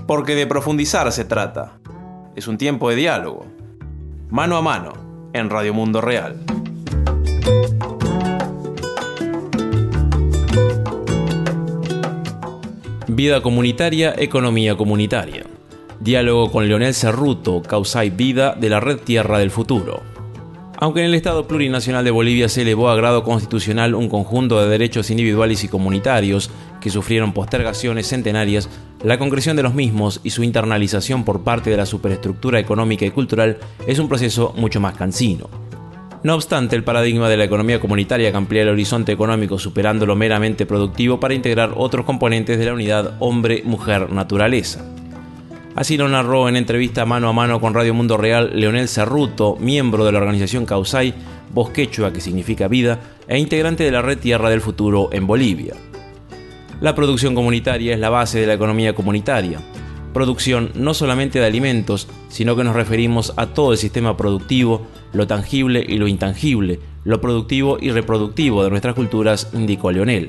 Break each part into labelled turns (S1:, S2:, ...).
S1: Porque de profundizar se trata. Es un tiempo de diálogo. Mano a mano, en Radio Mundo Real. Vida comunitaria, economía comunitaria. Diálogo con Leonel Cerruto, Causay Vida de la Red Tierra del Futuro. Aunque en el Estado Plurinacional de Bolivia se elevó a grado constitucional un conjunto de derechos individuales y comunitarios que sufrieron postergaciones centenarias, la concreción de los mismos y su internalización por parte de la superestructura económica y cultural es un proceso mucho más cansino. No obstante, el paradigma de la economía comunitaria que amplía el horizonte económico superando lo meramente productivo para integrar otros componentes de la unidad hombre-mujer-naturaleza. Así lo narró en entrevista mano a mano con Radio Mundo Real Leonel Cerruto, miembro de la organización Causay, voz quechua que significa vida, e integrante de la Red Tierra del Futuro en Bolivia. La producción comunitaria es la base de la economía comunitaria. Producción no solamente de alimentos, sino que nos referimos a todo el sistema productivo, lo tangible y lo intangible, lo productivo y reproductivo de nuestras culturas, indicó Leonel.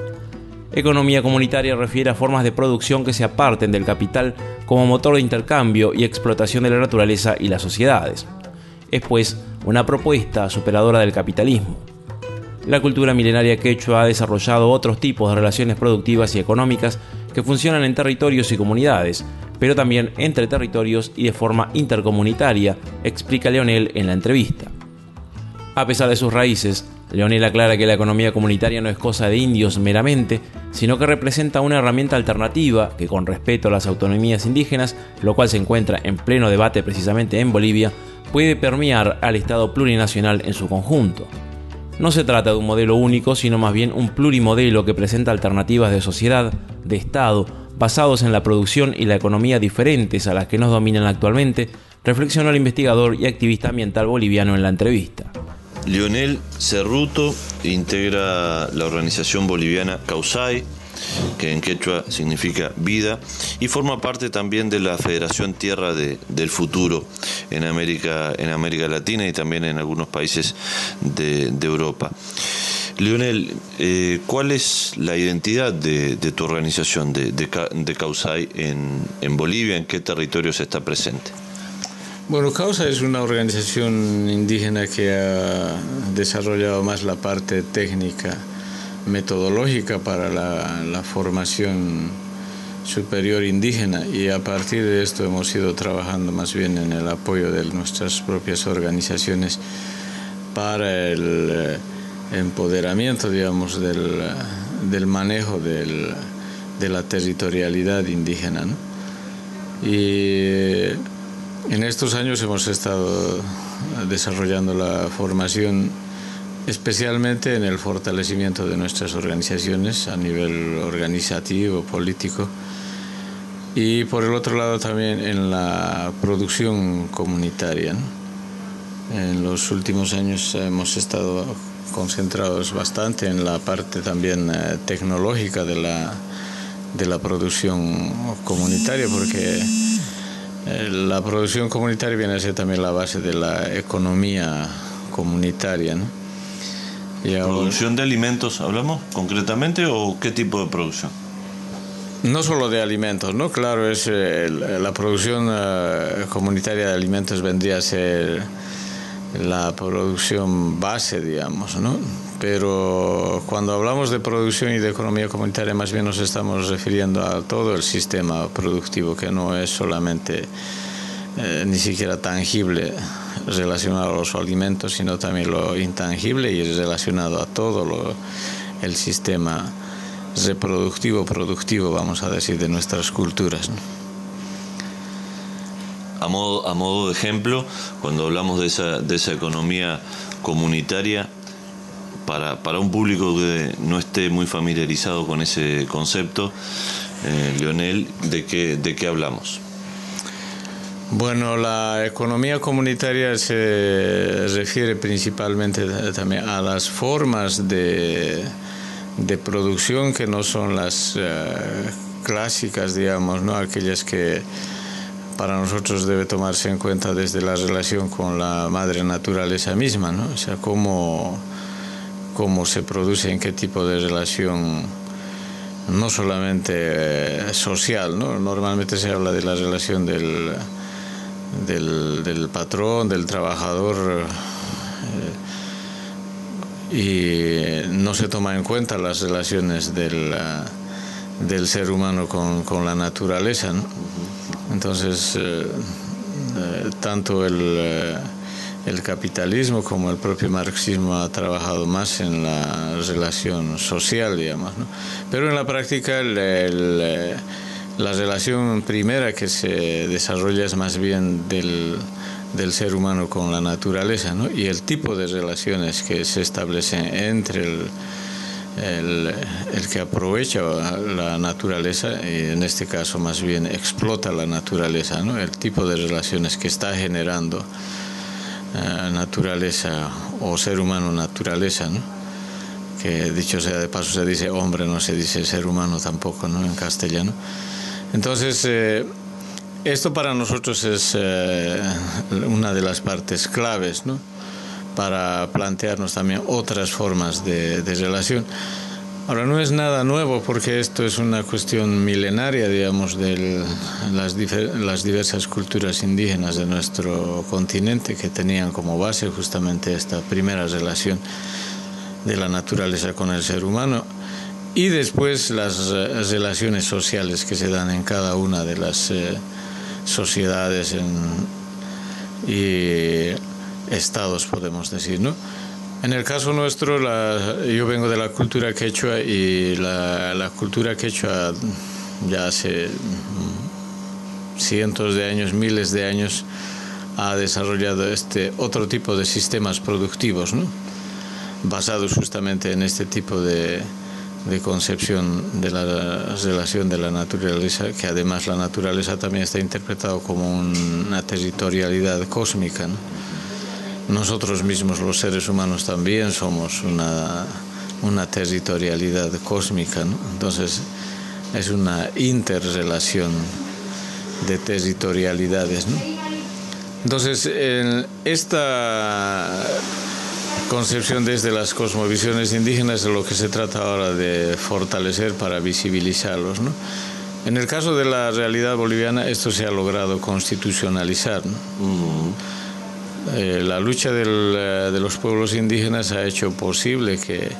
S1: Economía comunitaria refiere a formas de producción que se aparten del capital como motor de intercambio y explotación de la naturaleza y las sociedades. Es, pues, una propuesta superadora del capitalismo. La cultura milenaria quechua ha desarrollado otros tipos de relaciones productivas y económicas que funcionan en territorios y comunidades, pero también entre territorios y de forma intercomunitaria, explica Leonel en la entrevista. A pesar de sus raíces, Leonel aclara que la economía comunitaria no es cosa de indios meramente, sino que representa una herramienta alternativa que, con respeto a las autonomías indígenas, lo cual se encuentra en pleno debate precisamente en Bolivia, puede permear al Estado plurinacional en su conjunto. No se trata de un modelo único, sino más bien un plurimodelo que presenta alternativas de sociedad, de Estado, basados en la producción y la economía diferentes a las que nos dominan actualmente, reflexionó el investigador y activista ambiental boliviano en la entrevista.
S2: Leonel Cerruto integra la organización boliviana Causay, que en quechua significa vida, y forma parte también de la Federación Tierra del Futuro en América Latina y también en algunos países de Europa. Leonel, ¿cuál es la identidad de tu organización, de Causay en Bolivia? ¿En qué territorios está presente?
S3: Bueno, Causay es una organización indígena que ha desarrollado más la parte técnica, metodológica para la formación superior indígena, y a partir de esto hemos ido trabajando más bien en el apoyo de nuestras propias organizaciones para el empoderamiento, digamos, del manejo de la territorialidad indígena, ¿no? Y en estos años hemos estado desarrollando la formación especialmente en el fortalecimiento de nuestras organizaciones a nivel organizativo, político, y por el otro lado también en la producción comunitaria, ¿no? En los últimos años hemos estado concentrados bastante en la parte también tecnológica de la producción comunitaria, porque la producción comunitaria viene a ser también la base de la economía comunitaria, ¿no?
S2: ¿Producción de alimentos hablamos concretamente o qué tipo de producción?
S3: No solo de alimentos, ¿no? Claro, la producción comunitaria de alimentos vendría a ser la producción base, digamos, ¿no? Pero cuando hablamos de producción y de economía comunitaria, más bien nos estamos refiriendo a todo el sistema productivo, que no es solamente ni siquiera tangible relacionado a los alimentos, sino también lo intangible y relacionado a todo el sistema reproductivo, productivo, vamos a decir, de nuestras culturas, ¿no?
S2: A modo de ejemplo, cuando hablamos de esa economía comunitaria, para un público que no esté muy familiarizado con ese concepto, Leonel, ¿de qué hablamos?
S3: Bueno, la economía comunitaria se refiere principalmente también a las formas de producción que no son las clásicas, digamos, ¿no? Aquellas que para nosotros debe tomarse en cuenta desde la relación con la madre naturaleza misma, ¿no? O sea, cómo se produce, en qué tipo de relación no solamente social, ¿no? Normalmente se habla de la relación del patrón, del trabajador, y no se toma en cuenta las relaciones del ser humano con la naturaleza, ¿no? Entonces, tanto el capitalismo como el propio marxismo ha trabajado más en la relación social, digamos, ¿no? Pero en la práctica la relación primera que se desarrolla es más bien del ser humano con la naturaleza, ¿no? Y el tipo de relaciones que se establecen entre el que aprovecha la naturaleza, y en este caso más bien explota la naturaleza, ¿no? El tipo de relaciones que está generando naturaleza o ser humano naturaleza, ¿no? Que dicho sea de paso se dice hombre, no se dice ser humano tampoco, ¿no? En castellano. Entonces esto para nosotros es una de las partes claves, ¿no? Para plantearnos también otras formas de relación. Ahora, no es nada nuevo porque esto es una cuestión milenaria, digamos, de las diversas culturas indígenas de nuestro continente, que tenían como base justamente esta primera relación de la naturaleza con el ser humano, y después las relaciones sociales que se dan en cada una de las sociedades y estados, podemos decir, ¿no? En el caso nuestro, yo vengo de la cultura quechua, y la cultura quechua ya hace cientos de años, miles de años, ha desarrollado otro tipo de sistemas productivos, ¿no? Basados justamente en este tipo de concepción de la relación de la naturaleza, que además la naturaleza también está interpretado como una territorialidad cósmica, ¿no? Nosotros mismos, los seres humanos, también somos una territorialidad cósmica, ¿no? Entonces es una interrelación de territorialidades, ¿no? Entonces esta concepción desde las cosmovisiones indígenas es lo que se trata ahora de fortalecer para visibilizarlos, ¿no? En el caso de la realidad boliviana, esto se ha logrado constitucionalizar, ¿no? La lucha de los pueblos indígenas ha hecho posible que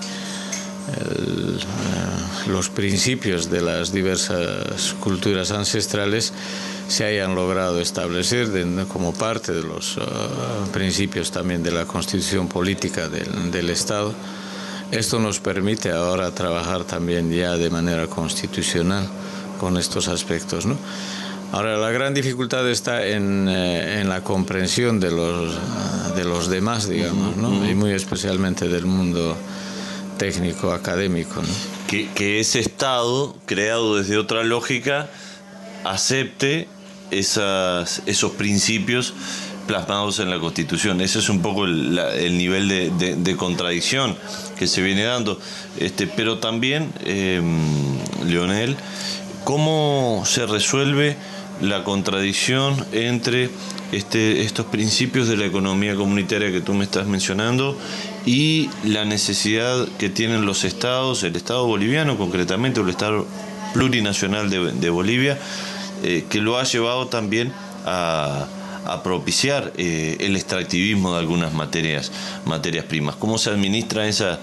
S3: los principios de las diversas culturas ancestrales se hayan logrado establecer como parte de los principios también de la constitución política del Estado. Esto nos permite ahora trabajar también ya de manera constitucional con estos aspectos, ¿no? Ahora, la gran dificultad está en la comprensión de los demás, digamos, ¿no? Y muy especialmente del mundo técnico, académico, ¿no?
S2: Que ese Estado, creado desde otra lógica, acepte esos principios plasmados en la Constitución. Ese es un poco el nivel de contradicción que se viene dando. Pero también, Leonel, ¿cómo se resuelve la contradicción entre estos principios de la economía comunitaria que tú me estás mencionando y la necesidad que tienen los estados, el Estado boliviano concretamente, o el Estado plurinacional de Bolivia, que lo ha llevado también a propiciar el extractivismo de algunas materias primas? ¿Cómo se administra esas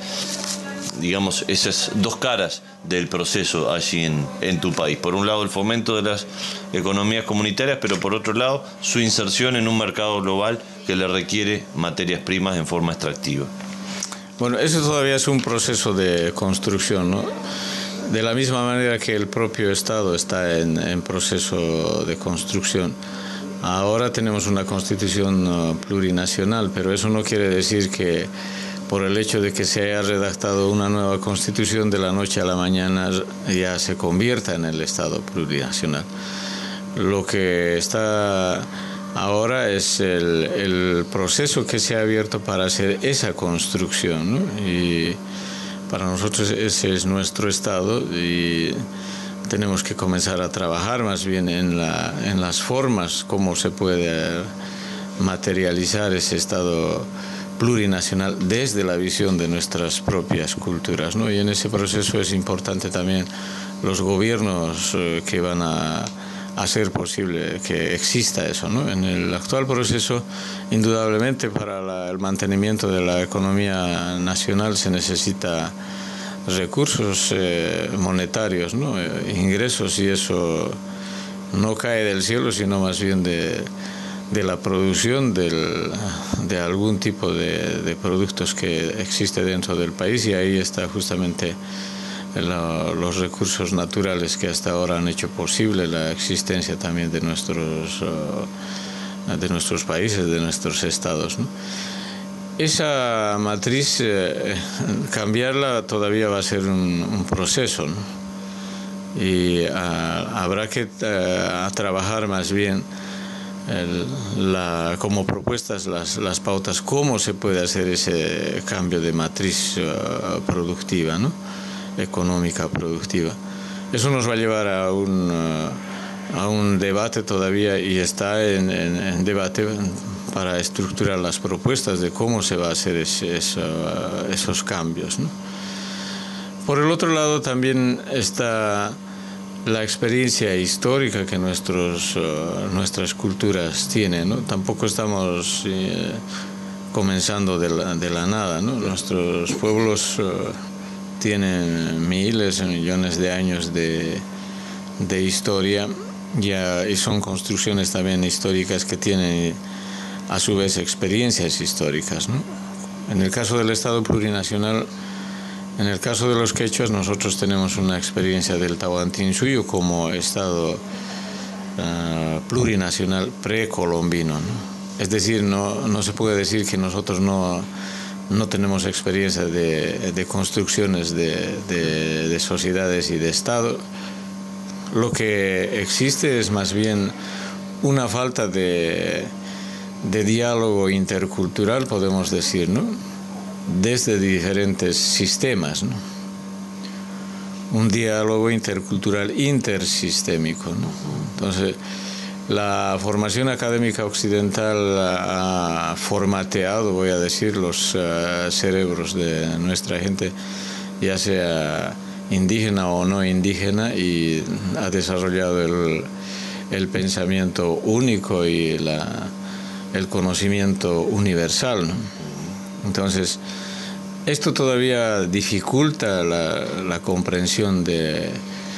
S2: dos caras del proceso allí en tu país? Por un lado, el fomento de las economías comunitarias, pero por otro lado, su inserción en un mercado global que le requiere materias primas en forma extractiva.
S3: Bueno, eso todavía es un proceso de construcción, ¿no? De la misma manera que el propio Estado está en proceso de construcción. Ahora tenemos una constitución plurinacional, pero eso no quiere decir que por el hecho de que se haya redactado una nueva constitución, de la noche a la mañana ya se convierta en el Estado plurinacional. Lo que está ahora es el proceso que se ha abierto para hacer esa construcción, ¿no? Y para nosotros ese es nuestro Estado, y tenemos que comenzar a trabajar más bien en las formas, cómo se puede materializar ese Estado plurinacional desde la visión de nuestras propias culturas, ¿no? Y en ese proceso es importante también los gobiernos que van a hacer posible que exista eso, ¿no? En el actual proceso, indudablemente para el mantenimiento de la economía nacional se necesita recursos monetarios, ¿no? Ingresos, y eso no cae del cielo, sino más bien de la producción de algún tipo de productos que existe dentro del país, y ahí está justamente los recursos naturales que hasta ahora han hecho posible la existencia también de nuestros países, de nuestros estados, ¿no? Esa matriz, cambiarla todavía va a ser un proceso, ¿no? Y habrá que trabajar más bien como propuestas las pautas, cómo se puede hacer ese cambio de matriz productiva, ¿no? Económica productiva. Eso nos va a llevar a un debate todavía, y está en debate para estructurar las propuestas de cómo se va a hacer esos cambios, ¿no? Por el otro lado también está la experiencia histórica que nuestras culturas tienen, ¿no? Tampoco estamos comenzando de la nada, ¿no? Nuestros pueblos tienen miles, millones de años de historia, y son construcciones también históricas que tienen a su vez experiencias históricas, ¿no? En el caso del Estado plurinacional, en el caso de los quechuas, nosotros tenemos una experiencia del Tahuantinsuyo como Estado plurinacional precolombino, ¿no? Es decir, no se puede decir que nosotros no tenemos experiencia de construcciones de sociedades y de Estado. Lo que existe es más bien una falta de diálogo intercultural, podemos decir, ¿no? Desde diferentes sistemas, ¿no? Un diálogo intercultural intersistémico, ¿no? Entonces, la formación académica occidental ha formateado, voy a decir, los cerebros de nuestra gente, ya sea indígena o no indígena, y ha desarrollado el pensamiento único y el conocimiento universal, ¿no? Entonces, esto todavía dificulta la comprensión de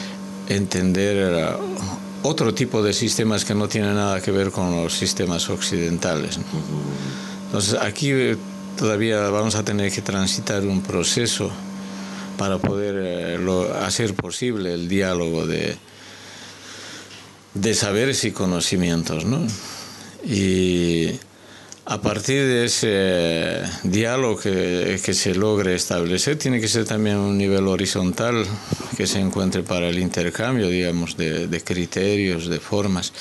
S3: entender otro tipo de sistemas que no tienen nada que ver con los sistemas occidentales, ¿no? Entonces, aquí todavía vamos a tener que transitar un proceso para poder hacer posible el diálogo de saberes y conocimientos, ¿no? Y a partir de ese diálogo que se logre establecer, tiene que ser también un nivel horizontal que se encuentre para el intercambio, digamos, de criterios, de formas.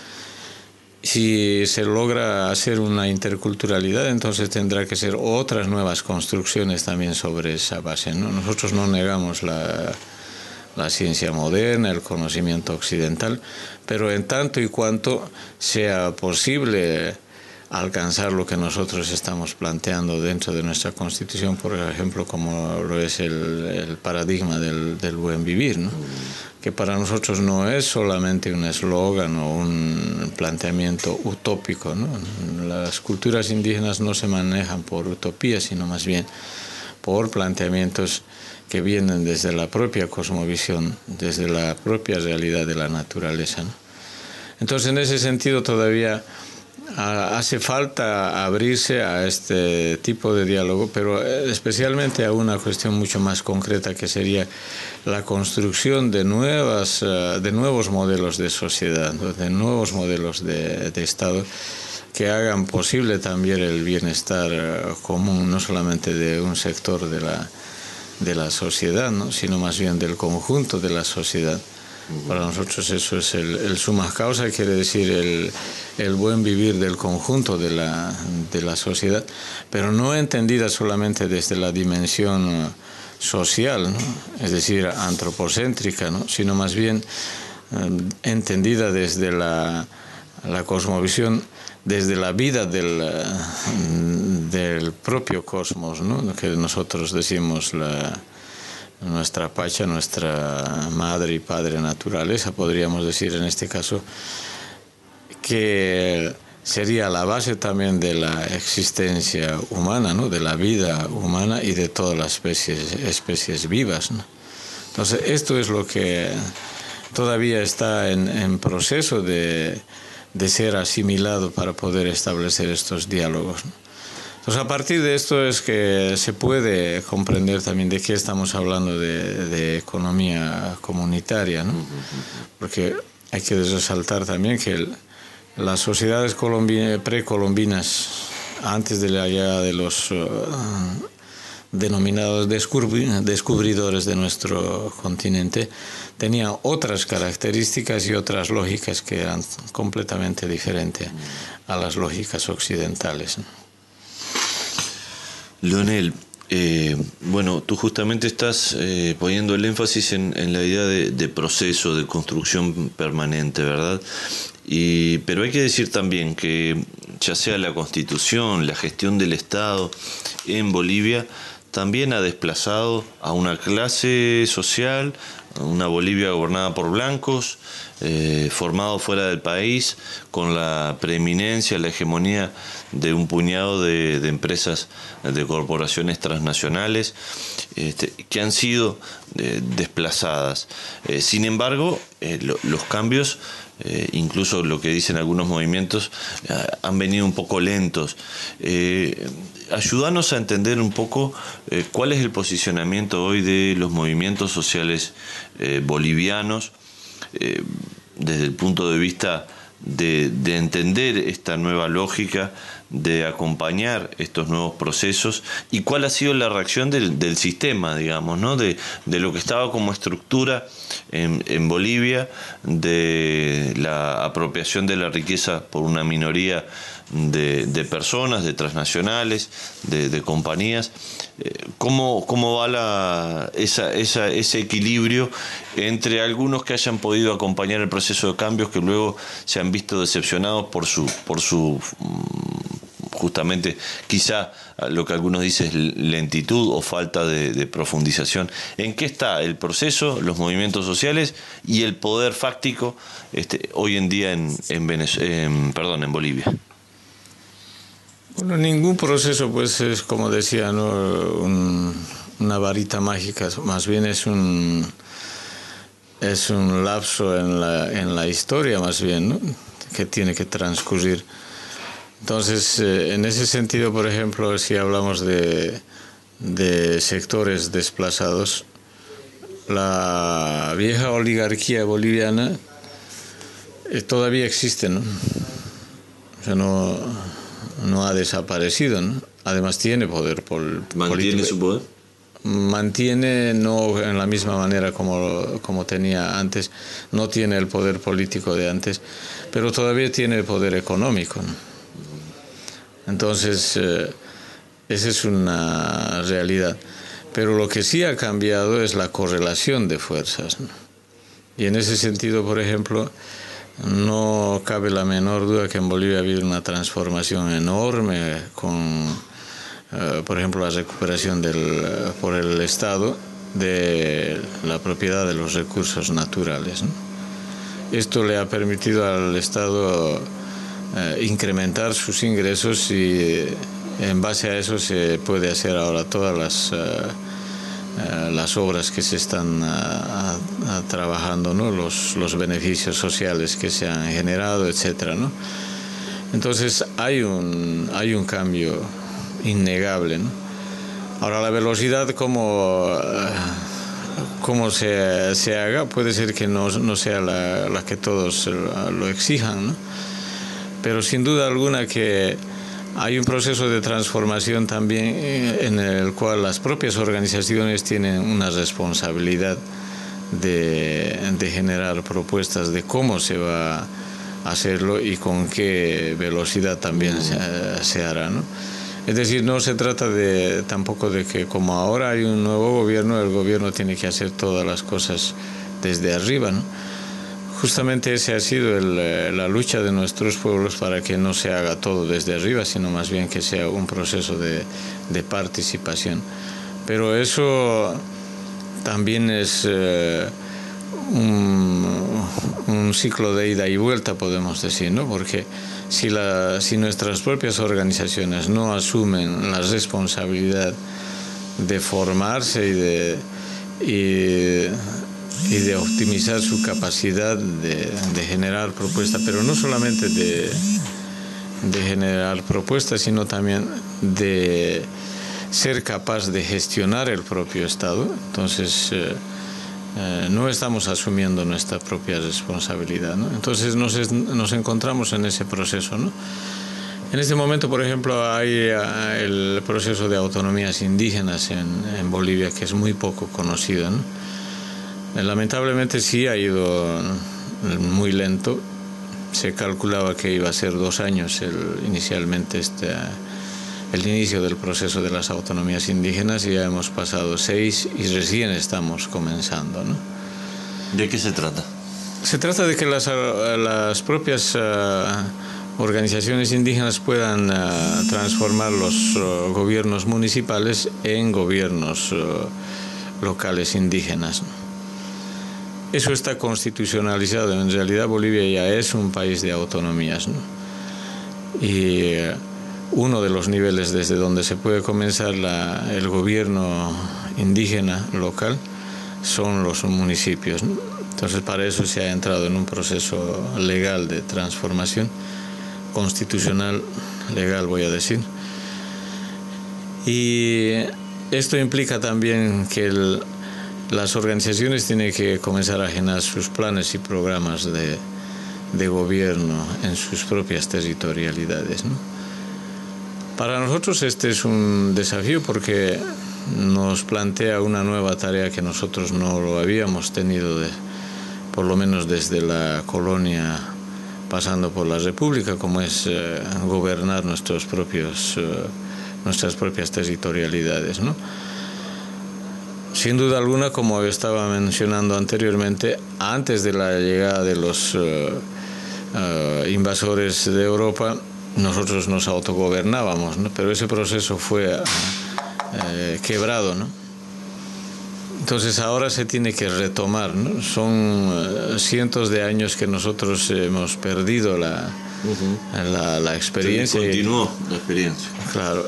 S3: Si se logra hacer una interculturalidad, entonces tendrá que ser otras nuevas construcciones también sobre esa base, ¿no? Nosotros no negamos la ciencia moderna, el conocimiento occidental, pero en tanto y cuanto sea posible alcanzar lo que nosotros estamos planteando dentro de nuestra Constitución, por ejemplo, como lo es el paradigma del buen vivir, ¿no? Que para nosotros no es solamente un eslogan o un planteamiento utópico, ¿no? Las culturas indígenas no se manejan por utopías, sino más bien por planteamientos que vienen desde la propia cosmovisión, desde la propia realidad de la naturaleza, ¿no? Entonces, en ese sentido, todavía hace falta abrirse a este tipo de diálogo, pero especialmente a una cuestión mucho más concreta, que sería la construcción de nuevos modelos de sociedad, de nuevos modelos de Estado, que hagan posible también el bienestar común, no solamente de un sector de la sociedad, ¿no? Sino más bien del conjunto de la sociedad. Para nosotros eso es el summa causa, quiere decir el buen vivir del conjunto de la sociedad, pero no entendida solamente desde la dimensión social, ¿no? Es decir, antropocéntrica, ¿no? Sino más bien entendida desde la cosmovisión desde la vida del propio cosmos, ¿no? Que nosotros decimos nuestra pacha, nuestra madre y padre naturaleza, podríamos decir en este caso, que sería la base también de la existencia humana, ¿no? De la vida humana y de todas las especies vivas, ¿no? Entonces, esto es lo que todavía está en proceso de ser asimilado para poder establecer estos diálogos, ¿no? Entonces, a partir de esto es que se puede comprender también de qué estamos hablando de economía comunitaria, ¿no? Porque hay que resaltar también que las sociedades precolombinas, antes de la llegada de los denominados descubridores de nuestro continente, tenían otras características y otras lógicas que eran completamente diferentes a las lógicas occidentales, ¿no?
S2: Leonel, bueno, tú justamente estás poniendo el énfasis en la idea de proceso, de construcción permanente, ¿verdad? Pero hay que decir también que ya sea la Constitución, la gestión del Estado en Bolivia, también ha desplazado a una clase social, una Bolivia gobernada por blancos, formado fuera del país, con la preeminencia, la hegemonía de un puñado de empresas, de corporaciones transnacionales, que han sido desplazadas. Sin embargo, los cambios, incluso lo que dicen algunos movimientos, han venido un poco lentos. Ayúdanos a entender un poco cuál es el posicionamiento hoy de los movimientos sociales bolivianos desde el punto de vista de entender esta nueva lógica, de acompañar estos nuevos procesos, y cuál ha sido la reacción del sistema, digamos, ¿no? De lo que estaba como estructura en Bolivia, de la apropiación de la riqueza por una minoría de personas, de transnacionales, de compañías. ¿Cómo va ese equilibrio entre algunos que hayan podido acompañar el proceso de cambios, que luego se han visto decepcionados por su justamente, quizá lo que algunos dicen es lentitud o falta de profundización? ¿En qué está el proceso, los movimientos sociales y el poder fáctico hoy en día en Bolivia?
S3: Bueno, ningún proceso pues es, como decía, ¿no? Una varita mágica, más bien es un lapso en la historia, más bien, ¿no? Que tiene que transcurrir. Entonces, en ese sentido, por ejemplo, si hablamos de sectores desplazados, la vieja oligarquía boliviana todavía existe, ¿no? O sea, no ha desaparecido, ¿no? Además tiene poder político.
S2: ¿Mantiene su poder?
S3: Mantiene, no en la misma manera como tenía antes, no tiene el poder político de antes, pero todavía tiene el poder económico, ¿no? Entonces, esa es una realidad. Pero lo que sí ha cambiado es la correlación de fuerzas, ¿no? Y en ese sentido, por ejemplo, no cabe la menor duda que en Bolivia ha habido una transformación enorme con, por ejemplo, la recuperación por el Estado de la propiedad de los recursos naturales, ¿no? Esto le ha permitido al Estado incrementar sus ingresos, y en base a eso se puede hacer ahora todas las obras que se están trabajando, ¿no? Los beneficios sociales que se han generado, etcétera, ¿no? Entonces hay un cambio innegable, ¿no? Ahora, la velocidad como se haga puede ser que no sea la que todos lo exijan, ¿no? Pero sin duda alguna que hay un proceso de transformación también en el cual las propias organizaciones tienen una responsabilidad de generar propuestas de cómo se va a hacerlo y con qué velocidad también se hará, ¿no? Es decir, no se trata tampoco de que como ahora hay un nuevo gobierno, el gobierno tiene que hacer todas las cosas desde arriba, ¿no? justamente esa ha sido la lucha de nuestros pueblos para que no se haga todo desde arriba, sino más bien que sea un proceso de participación. Pero eso también es un ciclo de ida y vuelta, podemos decir, ¿no? Porque si nuestras propias organizaciones no asumen la responsabilidad de formarse y de optimizar su capacidad de generar propuestas, pero no solamente de generar propuestas, sino también de ser capaz de gestionar el propio Estado. Entonces, no estamos asumiendo nuestra propia responsabilidad, ¿no? Entonces nos encontramos en ese proceso, ¿no? En este momento, por ejemplo, hay el proceso de autonomías indígenas en Bolivia, que es muy poco conocido, ¿no? Lamentablemente sí ha ido muy lento. Se calculaba que iba a ser 2 años inicialmente el inicio del proceso de las autonomías indígenas, y ya hemos pasado 6 y recién estamos comenzando, ¿no?
S2: ¿De qué se trata?
S3: Se trata de que las propias organizaciones indígenas puedan transformar los gobiernos municipales en gobiernos locales indígenas, ¿no? Eso está constitucionalizado. En realidad Bolivia ya es un país de autonomías, ¿no? Y uno de los niveles desde donde se puede comenzar el gobierno indígena local son los municipios, ¿no? Entonces, para eso se ha entrado en un proceso legal de transformación, constitucional, legal voy a decir. Y esto implica también que las organizaciones tienen que comenzar a generar sus planes y programas de gobierno en sus propias territorialidades, ¿no? Para nosotros este es un desafío porque nos plantea una nueva tarea que nosotros no lo habíamos tenido, por lo menos desde la colonia pasando por la República, como es gobernar nuestras propias territorialidades, ¿no? Sin duda alguna, como estaba mencionando anteriormente, antes de la llegada de los invasores de Europa, nosotros nos autogobernábamos, ¿no? Pero ese proceso fue quebrado, ¿no? Entonces ahora se tiene que retomar, ¿no? Son cientos de años que nosotros hemos perdido la experiencia.
S2: Continuó la experiencia.
S3: Claro.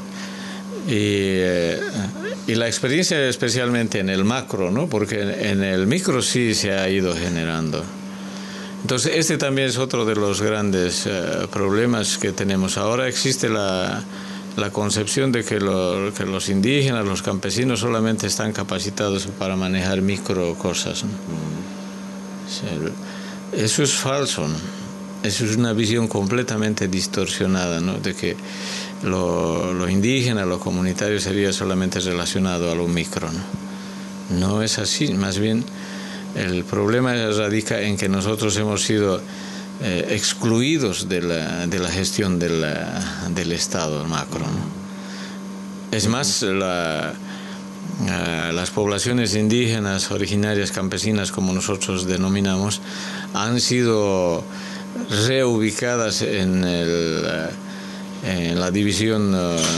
S3: Y la experiencia especialmente en el macro, ¿no? Porque en el micro sí se ha ido generando. Entonces este también es otro de los grandes problemas que tenemos. Ahora existe la concepción de que los indígenas, los campesinos solamente están capacitados para manejar micro cosas, ¿no? Eso es falso, ¿no? Eso es una visión completamente distorsionada, ¿no? De que lo indígena, lo comunitario sería solamente relacionado a lo micro, ¿no? No es así. Más bien el problema radica en que nosotros hemos sido excluidos de la gestión del Estado macro, ¿no? Es más, las poblaciones indígenas originarias campesinas, como nosotros denominamos, han sido reubicadas en la división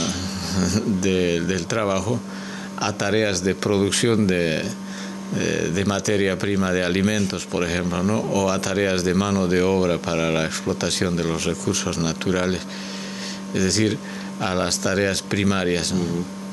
S3: del trabajo a tareas de producción de materia prima de alimentos, por ejemplo, ¿no? O a tareas de mano de obra para la explotación de los recursos naturales, es decir, a las tareas primarias, ¿no?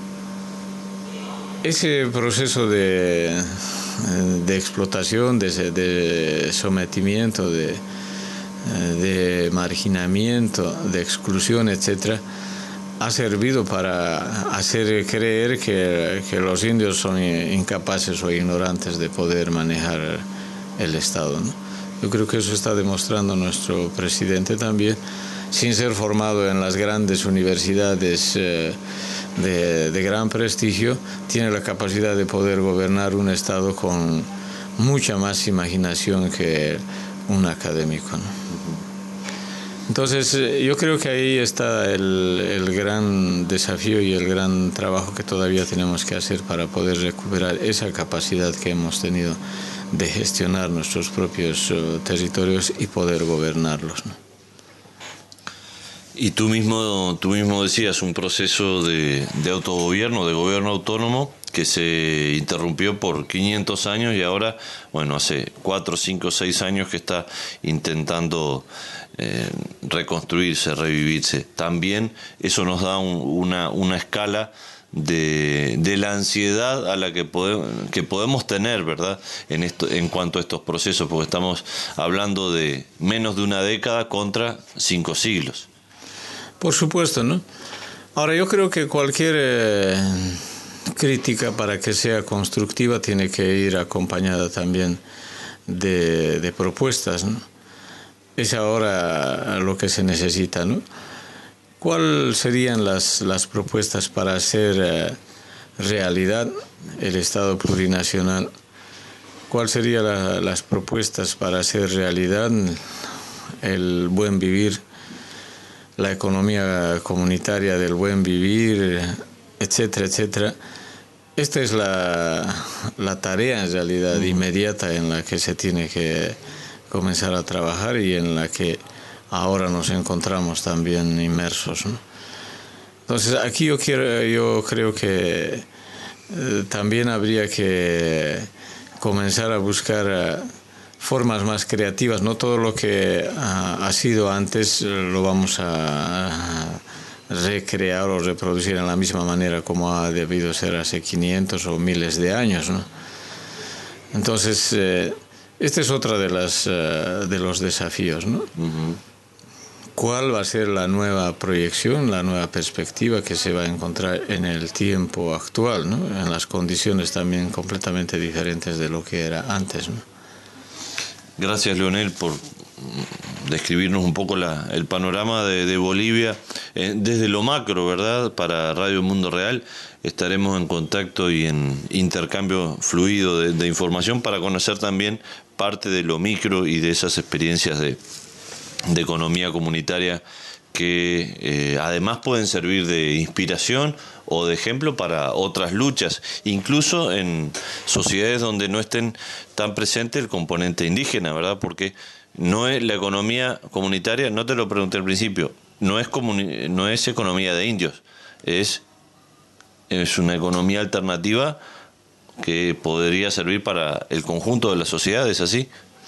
S3: Ese proceso de explotación, de sometimiento, de marginamiento, de exclusión, etcétera, ha servido para hacer creer que los indios son incapaces o ignorantes de poder manejar el Estado, ¿no? Yo creo que eso está demostrando nuestro presidente también, sin ser formado en las grandes universidades de gran prestigio, tiene la capacidad de poder gobernar un Estado con mucha más imaginación que un académico, ¿no? Entonces, yo creo que ahí está el gran desafío y el gran trabajo que todavía tenemos que hacer para poder recuperar esa capacidad que hemos tenido de gestionar nuestros propios territorios y poder gobernarlos, ¿no?
S2: Y tú mismo decías un proceso de autogobierno, de gobierno autónomo, que se interrumpió por 500 años y ahora, bueno, hace 4, 5, 6 años que está intentando reconstruirse, revivirse. También eso nos da una escala de la ansiedad a la que podemos tener, ¿verdad?, en cuanto a estos procesos, porque estamos hablando de menos de una década contra 5 siglos.
S3: Por supuesto, ¿no? Ahora, yo creo que cualquier crítica, para que sea constructiva, tiene que ir acompañada también de propuestas, ¿no? Es ahora lo que se necesita, ¿no? ¿Cuáles serían las propuestas para hacer realidad el Estado plurinacional? ¿Cuáles serían las propuestas para hacer realidad el buen vivir, la economía comunitaria del buen vivir, etcétera, etcétera? Esta es la tarea en realidad inmediata en la que se tiene que comenzar a trabajar y en la que ahora nos encontramos también inmersos, ¿no? Entonces, aquí yo creo que también habría que comenzar a buscar formas más creativas. No todo lo que ha sido antes lo vamos a recrear o reproducir en la misma manera como ha debido ser hace 500 o miles de años, ¿no? Entonces, esta es otra de los desafíos, ¿no? Uh-huh. ¿Cuál va a ser la nueva proyección, la nueva perspectiva que se va a encontrar en el tiempo actual, ¿no? En las condiciones también completamente diferentes de lo que era antes, ¿no?
S2: Gracias, Leonel, por describirnos un poco el panorama de Bolivia desde lo macro, ¿verdad? Para Radio Mundo Real estaremos en contacto y en intercambio fluido de información para conocer también parte de lo micro y de esas experiencias de economía comunitaria que además pueden servir de inspiración o de ejemplo para otras luchas, incluso en sociedades donde no estén tan presente el componente indígena, ¿verdad? Porque no es la economía comunitaria, no te lo pregunté al principio, no es economía de indios, es una economía alternativa que podría servir para el conjunto de la sociedad, ¿es así?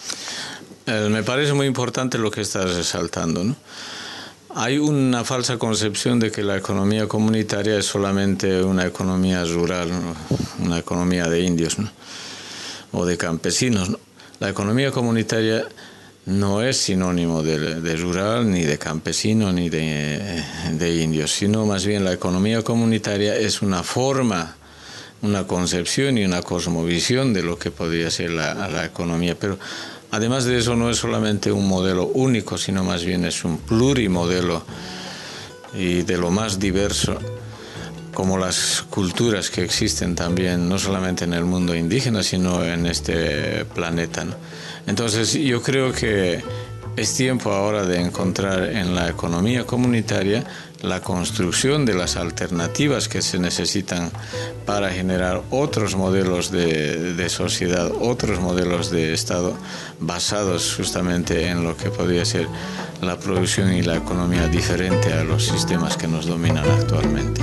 S3: Me parece muy importante lo que estás resaltando, ¿no? Hay una falsa concepción de que la economía comunitaria es solamente una economía rural, ¿no? Una economía de indios, ¿no? O de campesinos, ¿no? La economía comunitaria no es sinónimo de rural, ni de campesino, ni de indios, sino más bien la economía comunitaria es una forma, una concepción y una cosmovisión de lo que podría ser la economía. Pero además de eso, no es solamente un modelo único, sino más bien es un plurimodelo y de lo más diverso, como las culturas que existen también, no solamente en el mundo indígena, sino en este planeta, ¿no? Entonces, yo creo que es tiempo ahora de encontrar en la economía comunitaria la construcción de las alternativas que se necesitan para generar otros modelos de sociedad, otros modelos de Estado basados justamente en lo que podría ser la producción y la economía diferente a los sistemas que nos dominan actualmente.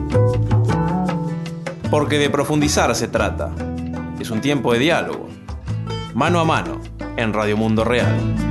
S1: Porque de profundizar se trata. Es un tiempo de diálogo, mano a mano, en Radio Mundo Real.